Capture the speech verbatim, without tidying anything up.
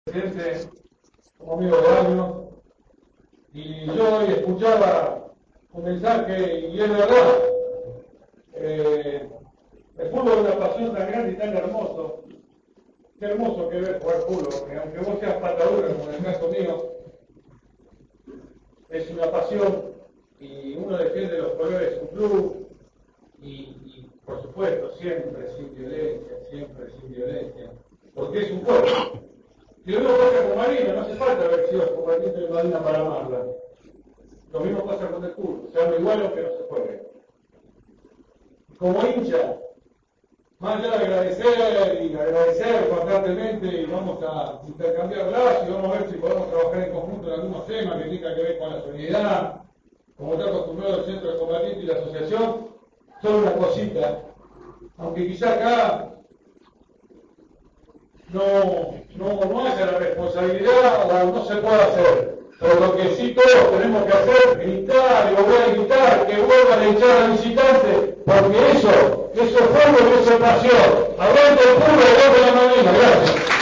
Presidente, como amigo de años, y yo hoy escuchaba un mensaje y es verdad, eh, el fútbol es una pasión tan grande y tan hermoso, qué hermoso que ver jugar fútbol, porque aunque vos seas patadura, como en el caso mío, es una pasión y uno defiende los colores de su club y, y por supuesto siempre sin violencia, siempre sin violencia, porque es un juego. Si lo mismo pasa con Marina, no hace falta haber sido combatiente de Marina para amarla. Lo mismo pasa con el fútbol, se habla igual aunque no se juegue. Como hincha, más allá de agradecer y agradecer constantemente, y vamos a intercambiar lazos y vamos a ver si podemos trabajar en conjunto en algunos temas que tengan que ver con la solidaridad, como está acostumbrado el Centro de Combatientes y la Asociación, solo una cosita, aunque quizá acá no, no, no haya la responsabilidad o no se pueda hacer, pero lo que sí todos tenemos que hacer, gritar y volver a gritar, que vuelva a echar al visitante, porque eso, eso es fútbol y eso es pasión. Adelante el fútbol, adelante la Malvinas, gracias.